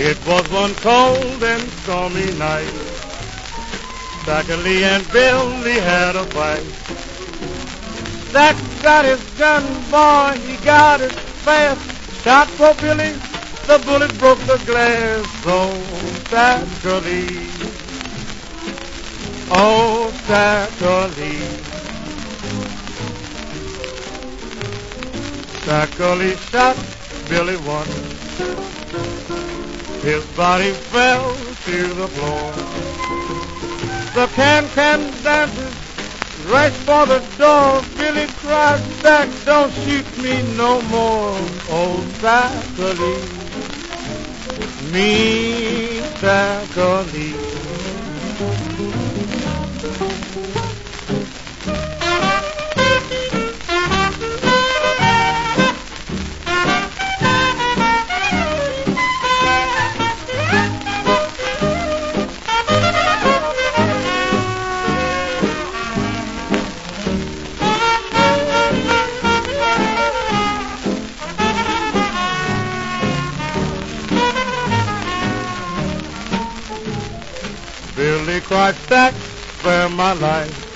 It was one cold and stormy night. Thackeray and Billy had a fight. Zack got his gun, boy, he got it fast. Shot for Billy, the bullet broke the glass. Oh, Thackeray, oh, Thackeray. Thackeray shot Billy once. His body fell to the floor. The can-can dancers raced for the door. Billy cried back, don't shoot me no more. Oh, Thackeray, me Thackeray. Billy cried, Zack, spare my life.